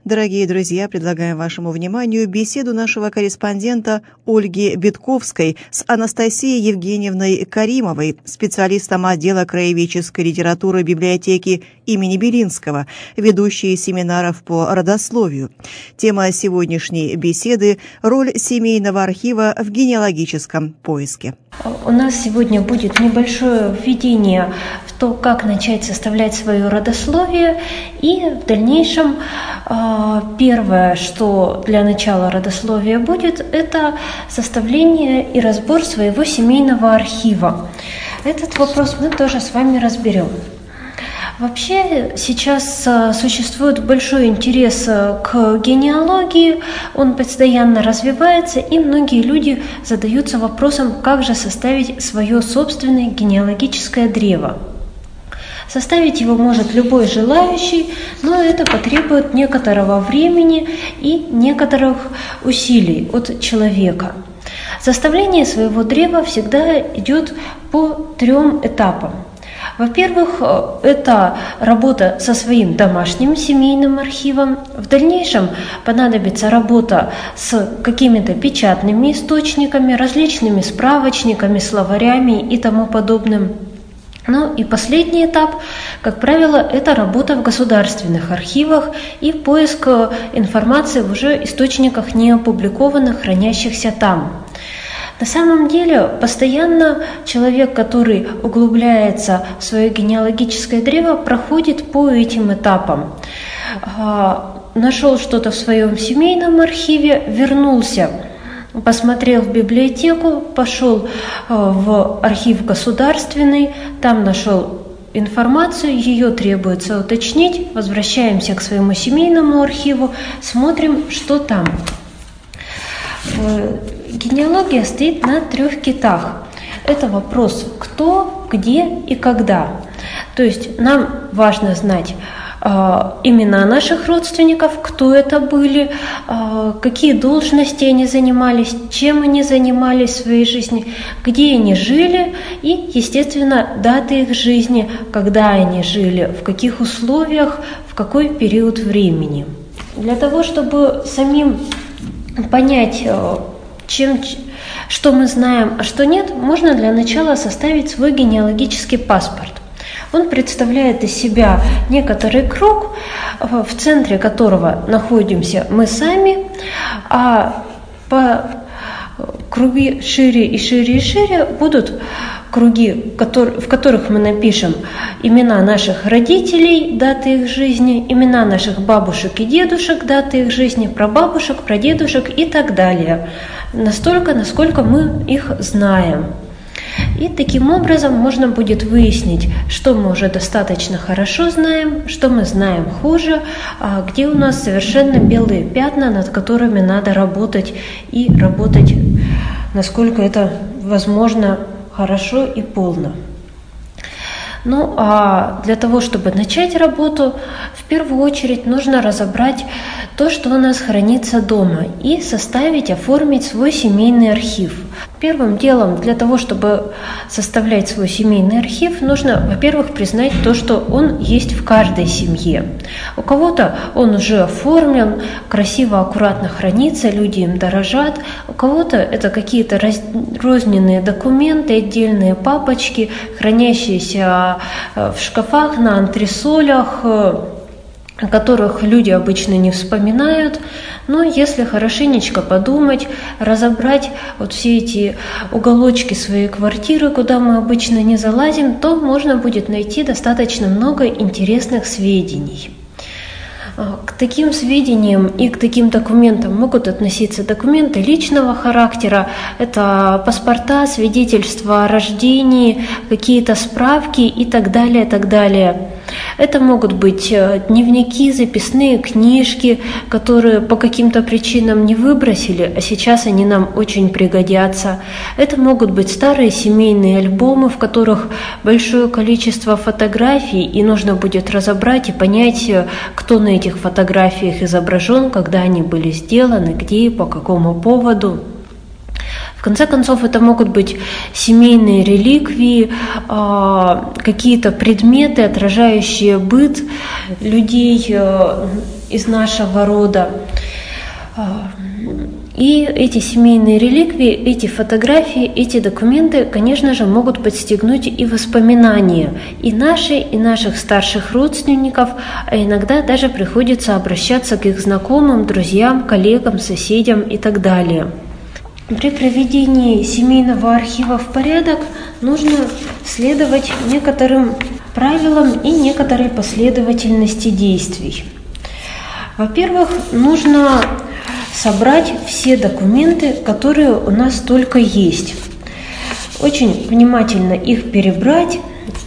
Дорогие друзья, предлагаем вашему вниманию беседу нашего корреспондента Ольги Битковской с Анастасией Евгеньевной Каримовой, специалистом отдела краеведческой литературы библиотеки имени Белинского, ведущей семинаров по родословию. Тема сегодняшней беседы – роль семейного архива в генеалогическом поиске. У нас сегодня будет небольшое введение в то, как начать составлять свое родословие, и в дальнейшем первое, что для начала родословия будет, это составление и разбор своего семейного архива. Этот вопрос мы тоже с вами разберем. Вообще сейчас существует большой интерес к генеалогии, он постоянно развивается, и многие люди задаются вопросом, как же составить свое собственное генеалогическое древо. Составить его может любой желающий, но это потребует некоторого времени и некоторых усилий от человека. Составление своего древа всегда идет по 3 этапам. Во-первых, это работа со своим домашним семейным архивом. В дальнейшем понадобится работа с какими-то печатными источниками, различными справочниками, словарями и тому подобным. Ну и последний этап, как правило, это работа в государственных архивах и поиск информации в уже источниках не опубликованных, хранящихся там. На самом деле, постоянно человек, который углубляется в свое генеалогическое древо, проходит по этим этапам. Нашел что-то в своем семейном архиве, вернулся, посмотрел в библиотеку, пошел в архив государственный, там нашел информацию, ее требуется уточнить, возвращаемся к своему семейному архиву, смотрим, что там. Генеалогия стоит на 3 китах. Это вопрос «кто», «где» и «когда». То есть нам важно знать имена наших родственников, кто это были, какие должности они занимались, чем они занимались в своей жизни, где они жили и, естественно, даты их жизни, когда они жили, в каких условиях, в какой период времени. Для того, чтобы самим понять, что мы знаем, а что нет, можно для начала составить свой генеалогический паспорт. Он представляет из себя некоторый круг, в центре которого находимся мы сами, а по круги шире и шире и шире будут круги, в которых мы напишем имена наших родителей, даты их жизни, имена наших бабушек и дедушек, даты их жизни, прабабушек, прадедушек и так далее. Настолько, насколько мы их знаем. И таким образом можно будет выяснить, что мы уже достаточно хорошо знаем, что мы знаем хуже, а где у нас совершенно белые пятна, над которыми надо работать, и работать, насколько это возможно, хорошо и полно. Ну а для того, чтобы начать работу, в первую очередь нужно разобрать то, что у нас хранится дома, и составить, оформить свой семейный архив. Первым делом для того, чтобы составлять свой семейный архив, нужно, во-первых, признать то, что он есть в каждой семье. У кого-то он уже оформлен, красиво, аккуратно хранится, люди им дорожат. У кого-то это какие-то розненные документы, отдельные папочки, хранящиеся в шкафах, на антресолях, о которых люди обычно не вспоминают. Но если хорошенечко подумать, разобрать вот все эти уголочки своей квартиры, куда мы обычно не залазим, то можно будет найти достаточно много интересных сведений. К таким сведениям и к таким документам могут относиться документы личного характера, это паспорта, свидетельства о рождении, какие-то справки и так далее, так далее. Это могут быть дневники, записные книжки, которые по каким-то причинам не выбросили, а сейчас они нам очень пригодятся. Это могут быть старые семейные альбомы, в которых большое количество фотографий, и нужно будет разобрать и понять, кто на этих фотографиях изображен, когда они были сделаны, где и по какому поводу. В конце концов, это могут быть семейные реликвии, какие-то предметы, отражающие быт людей, из нашего рода. И эти семейные реликвии, эти фотографии, эти документы, конечно же, могут подстегнуть и воспоминания и наши, и наших старших родственников, а иногда даже приходится обращаться к их знакомым, друзьям, коллегам, соседям и так далее. При приведении семейного архива в порядок нужно следовать некоторым правилам и некоторой последовательности действий. Во-первых, нужно собрать все документы, которые у нас только есть. Очень внимательно их перебрать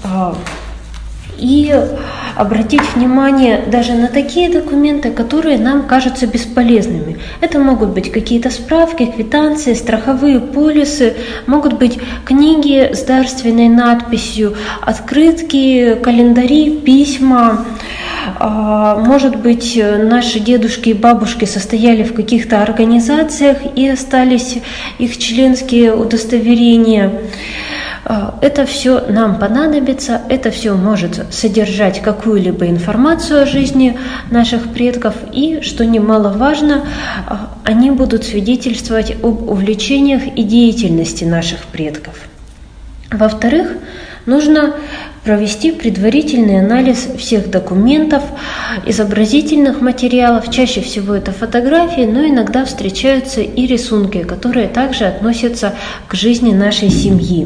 и обратить внимание даже на такие документы, которые нам кажутся бесполезными. Это могут быть какие-то справки, квитанции, страховые полисы, могут быть книги с дарственной надписью, открытки, календари, письма. Может быть, наши дедушки и бабушки состояли в каких-то организациях и остались их членские удостоверения. Это все нам понадобится, это все может содержать какую-либо информацию о жизни наших предков, и, что немаловажно, они будут свидетельствовать об увлечениях и деятельности наших предков. Во-вторых, нужно провести предварительный анализ всех документов, изобразительных материалов, чаще всего это фотографии, но иногда встречаются и рисунки, которые также относятся к жизни нашей семьи.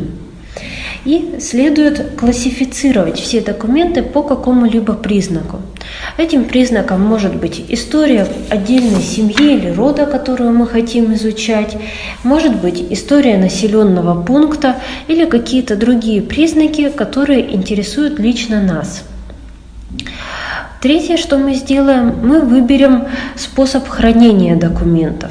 И следует классифицировать все документы по какому-либо признаку. Этим признаком может быть история отдельной семьи или рода, которую мы хотим изучать, может быть история населенного пункта или какие-то другие признаки, которые интересуют лично нас. Третье, что мы сделаем, мы выберем способ хранения документов.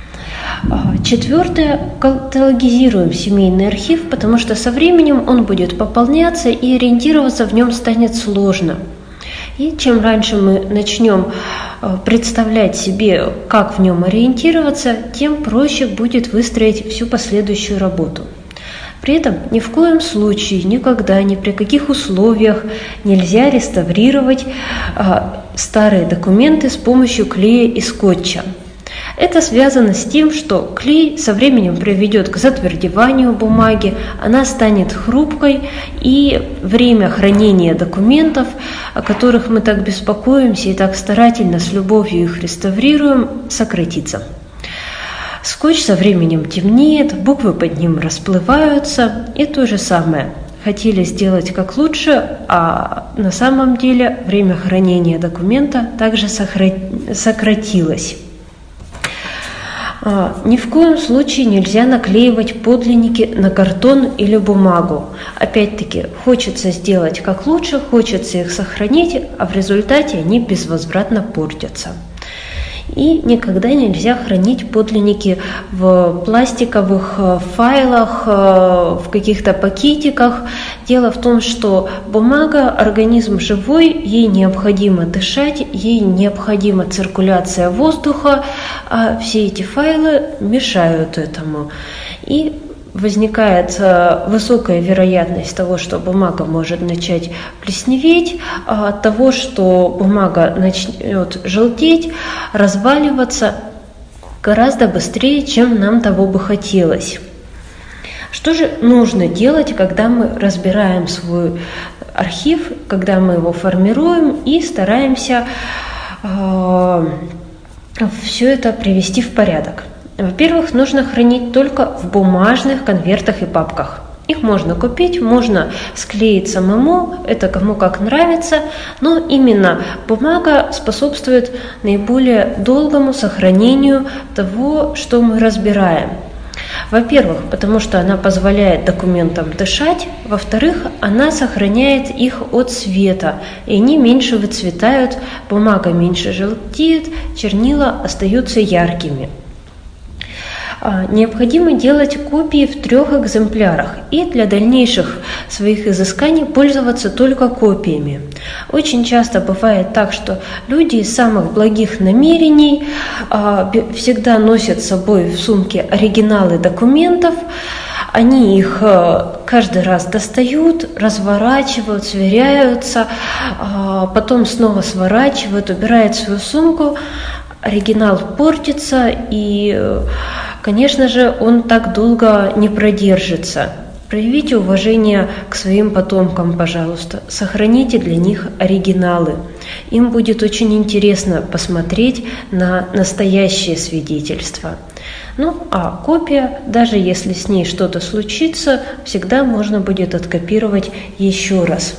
Четвертое, каталогизируем семейный архив, потому что со временем он будет пополняться и ориентироваться в нем станет сложно. И чем раньше мы начнем представлять себе, как в нем ориентироваться, тем проще будет выстроить всю последующую работу. При этом ни в коем случае, никогда, ни при каких условиях нельзя реставрировать старые документы с помощью клея и скотча. Это связано с тем, что клей со временем приведет к затвердеванию бумаги, она станет хрупкой, и время хранения документов, о которых мы так беспокоимся и так старательно с любовью их реставрируем, сократится. Скотч со временем темнеет, буквы под ним расплываются, и то же самое. Хотели сделать как лучше, а на самом деле время хранения документа также сократилось. Ни в коем случае нельзя наклеивать подлинники на картон или бумагу. Опять-таки, хочется сделать как лучше, хочется их сохранить, а в результате они безвозвратно портятся. И никогда нельзя хранить подлинники в пластиковых файлах, в каких-то пакетиках. Дело в том, что бумага – организм живой, ей необходимо дышать, ей необходима циркуляция воздуха, а все эти файлы мешают этому. И возникает высокая вероятность того, что бумага может начать плесневеть, от того, что бумага начнет желтеть, разваливаться гораздо быстрее, чем нам того бы хотелось. Что же нужно делать, когда мы разбираем свой архив, когда мы его формируем и стараемся все это привести в порядок? Во-первых, нужно хранить только в бумажных конвертах и папках. Их можно купить, можно склеить самому, это кому как нравится, но именно бумага способствует наиболее долгому сохранению того, что мы разбираем. Во-первых, потому что она позволяет документам дышать, во-вторых, она сохраняет их от света, и они меньше выцветают, бумага меньше желтеет, чернила остаются яркими. Необходимо делать копии в 3 экземплярах и для дальнейших своих изысканий пользоваться только копиями. Очень часто бывает так, что люди из самых благих намерений всегда носят с собой в сумке оригиналы документов, Они их каждый раз достают, разворачивают, сверяются, потом снова сворачивают, убирают в свою сумку. Оригинал портится, и, конечно же, он так долго не продержится. Проявите уважение к своим потомкам, пожалуйста. Сохраните для них оригиналы. Им будет очень интересно посмотреть на настоящее свидетельство. Ну, а копия, даже если с ней что-то случится, всегда можно будет откопировать еще раз.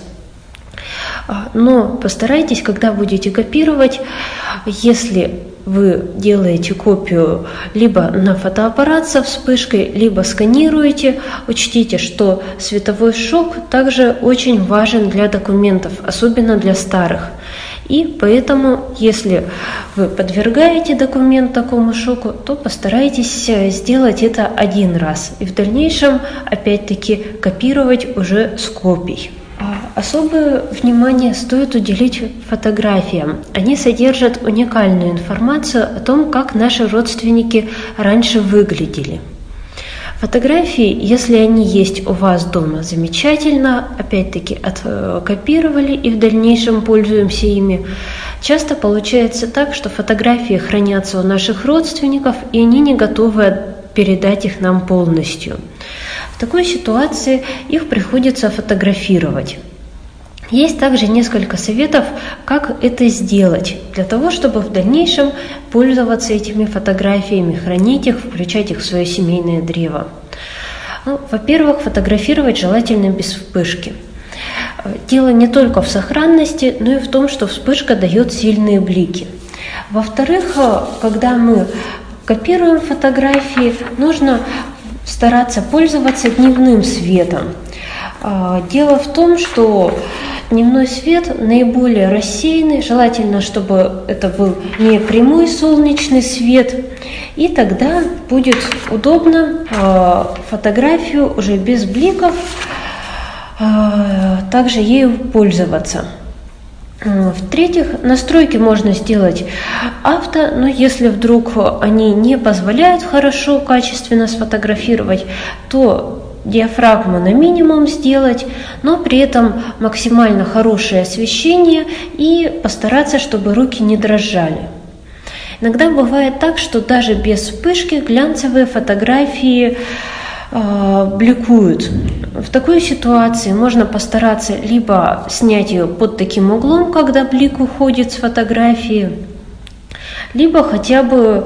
Но постарайтесь, когда будете копировать, если вы делаете копию либо на фотоаппарат со вспышкой, либо сканируете, учтите, что световой шок также очень важен для документов, особенно для старых. И поэтому, если вы подвергаете документ такому шоку, то постарайтесь сделать это один раз и в дальнейшем опять-таки копировать уже с копий. Особое внимание стоит уделить фотографиям. Они содержат уникальную информацию о том, как наши родственники раньше выглядели. Фотографии, если они есть у вас дома, замечательно, опять-таки откопировали и в дальнейшем пользуемся ими. Часто получается так, что фотографии хранятся у наших родственников, и они не готовы передать их нам полностью. В такой ситуации их приходится фотографировать. Есть также несколько советов, как это сделать, для того, чтобы в дальнейшем пользоваться этими фотографиями, хранить их, включать их в свое семейное древо. Во-первых, фотографировать желательно без вспышки. Дело не только в сохранности, но и в том, что вспышка дает сильные блики. Во-вторых, когда мы копируем фотографии, нужно стараться пользоваться дневным светом. Дело в том, что дневной свет наиболее рассеянный, желательно, чтобы это был не прямой солнечный свет, и тогда будет удобно фотографию уже без бликов также ею пользоваться. В-третьих, настройки можно сделать авто, но если вдруг они не позволяют хорошо, качественно сфотографировать, то диафрагму на минимум сделать, но при этом максимально хорошее освещение и постараться, чтобы руки не дрожали. Иногда бывает так, что даже без вспышки глянцевые фотографии бликуют. В такой ситуации можно постараться либо снять ее под таким углом, когда блик уходит с фотографии, либо хотя бы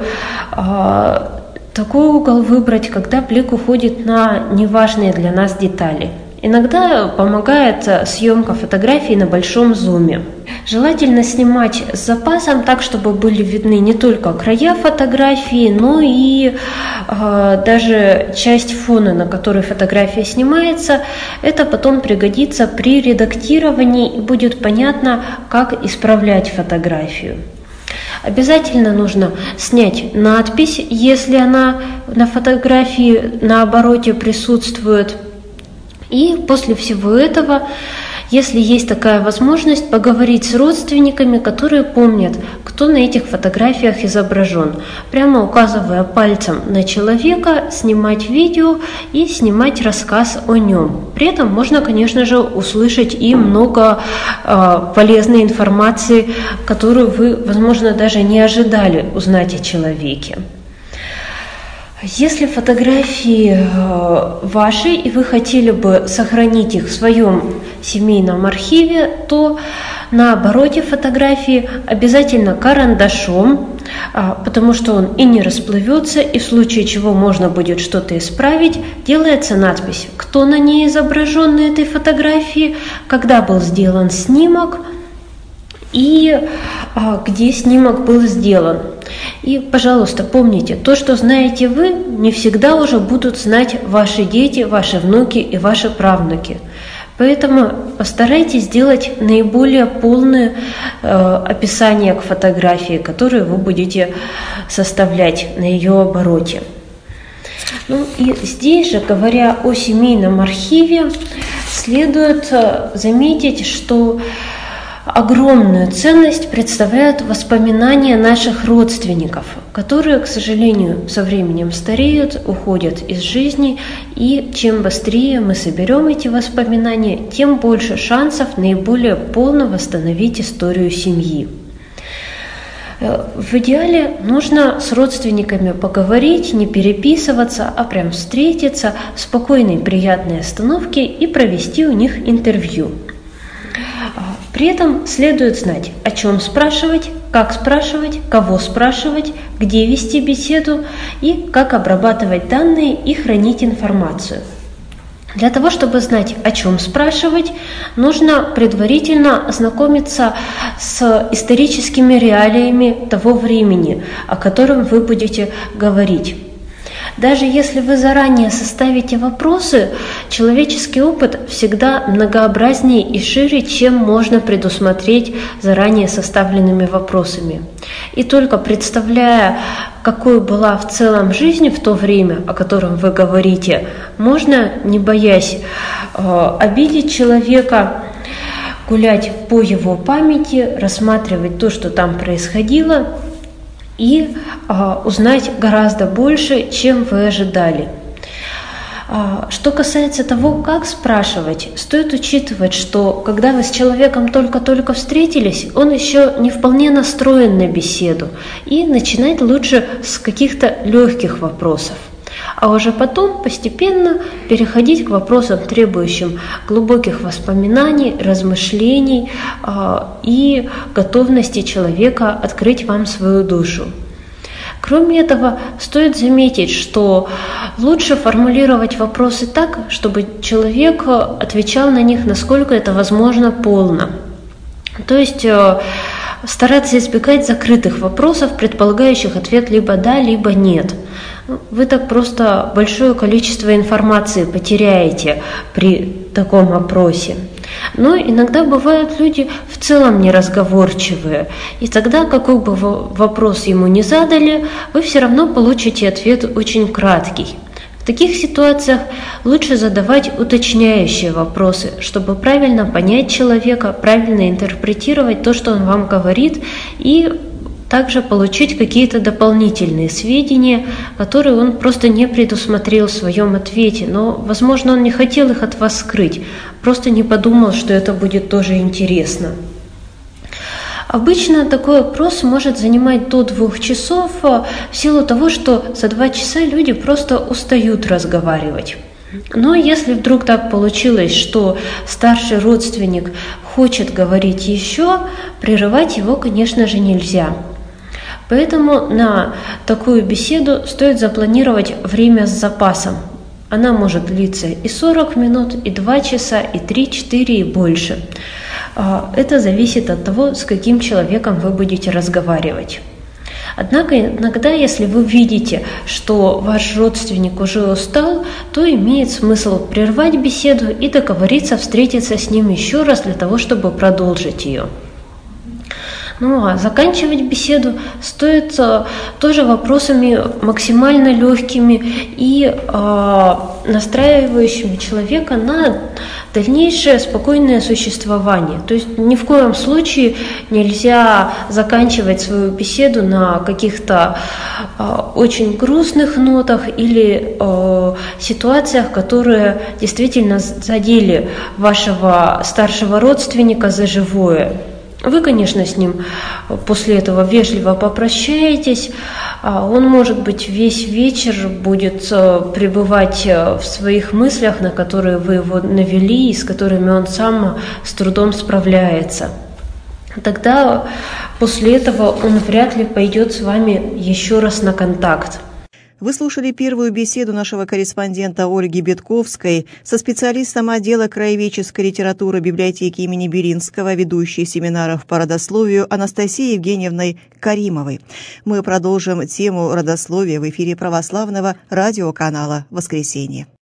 такой угол выбрать, когда блик уходит на неважные для нас детали. Иногда помогает съемка фотографий на большом зуме. Желательно снимать с запасом так, чтобы были видны не только края фотографии, но и даже часть фона, на которой фотография снимается. Это потом пригодится при редактировании и будет понятно, как исправлять фотографию. Обязательно нужно снять надпись, если она на фотографии на обороте присутствует. И после всего этого, если есть такая возможность, поговорить с родственниками, которые помнят, кто на этих фотографиях изображен. Прямо указывая пальцем на человека, снимать видео и снимать рассказ о нем. При этом можно, конечно же, услышать и много полезной информации, которую вы, возможно, даже не ожидали узнать о человеке. Если фотографии ваши, и вы хотели бы сохранить их в своем семейном архиве, то на обороте фотографии обязательно карандашом, потому что он и не расплывется, и в случае чего можно будет что-то исправить, делается надпись, кто на ней изображен на этой фотографии, когда был сделан снимок и где снимок был сделан. И, пожалуйста, помните, то, что знаете вы, не всегда уже будут знать ваши дети, ваши внуки и ваши правнуки. Поэтому постарайтесь сделать наиболее полное описание к фотографии, которую вы будете составлять на ее обороте. Ну и здесь же, говоря о семейном архиве, следует заметить, что огромную ценность представляют воспоминания наших родственников, которые, к сожалению, со временем стареют, уходят из жизни, и чем быстрее мы соберем эти воспоминания, тем больше шансов наиболее полно восстановить историю семьи. В идеале нужно с родственниками поговорить, не переписываться, а прям встретиться в спокойной, приятной обстановке и провести у них интервью. При этом следует знать, о чем спрашивать, как спрашивать, кого спрашивать, где вести беседу и как обрабатывать данные и хранить информацию. Для того, чтобы знать, о чем спрашивать, нужно предварительно ознакомиться с историческими реалиями того времени, о котором вы будете говорить. Даже если вы заранее составите вопросы, человеческий опыт всегда многообразнее и шире, чем можно предусмотреть заранее составленными вопросами. И только представляя, какой была в целом жизнь в то время, о котором вы говорите, можно, не боясь обидеть человека, гулять по его памяти, рассматривать то, что там происходило, и узнать гораздо больше, чем вы ожидали. Что касается того, как спрашивать, стоит учитывать, что когда вы с человеком только-только встретились, он еще не вполне настроен на беседу, и начинать лучше с каких-то легких вопросов. А уже потом постепенно переходить к вопросам, требующим глубоких воспоминаний, размышлений и готовности человека открыть вам свою душу. Кроме этого, стоит заметить, что лучше формулировать вопросы так, чтобы человек отвечал на них, насколько это возможно, полно. То есть стараться избегать закрытых вопросов, предполагающих ответ либо «да», либо «нет». Вы так просто большое количество информации потеряете при таком опросе. Но иногда бывают люди в целом неразговорчивые, и тогда, какой бы вопрос ему ни задали, вы все равно получите ответ очень краткий. В таких ситуациях лучше задавать уточняющие вопросы, чтобы правильно понять человека, правильно интерпретировать то, что он вам говорит, и также получить какие-то дополнительные сведения, которые он просто не предусмотрел в своем ответе, но, возможно, он не хотел их от вас скрыть, просто не подумал, что это будет тоже интересно. Обычно такой опрос может занимать до 2 часов в силу того, что за 2 часа люди просто устают разговаривать. Но если вдруг так получилось, что старший родственник хочет говорить еще, прерывать его, конечно же, нельзя. Поэтому на такую беседу стоит запланировать время с запасом. Она может длиться и 40 минут, и 2 часа, и 3, 4, и больше. Это зависит от того, с каким человеком вы будете разговаривать. Однако иногда, если вы видите, что ваш родственник уже устал, то имеет смысл прервать беседу и договориться встретиться с ним еще раз для того, чтобы продолжить ее. Ну а заканчивать беседу стоит тоже вопросами максимально легкими и настраивающими человека на дальнейшее спокойное существование. То есть ни в коем случае нельзя заканчивать свою беседу на каких-то очень грустных нотах или ситуациях, которые действительно задели вашего старшего родственника за живое. Вы, конечно, с ним после этого вежливо попрощаетесь, он, может быть, весь вечер будет пребывать в своих мыслях, на которые вы его навели и с которыми он сам с трудом справляется. Тогда после этого он вряд ли пойдет с вами еще раз на контакт. Вы слушали первую беседу нашего корреспондента Ольги Битковской со специалистом отдела краеведческой литературы библиотеки имени Белинского, ведущей семинаров по родословию Анастасией Евгеньевной Каримовой. Мы продолжим тему родословия в эфире православного радиоканала «Воскресенье».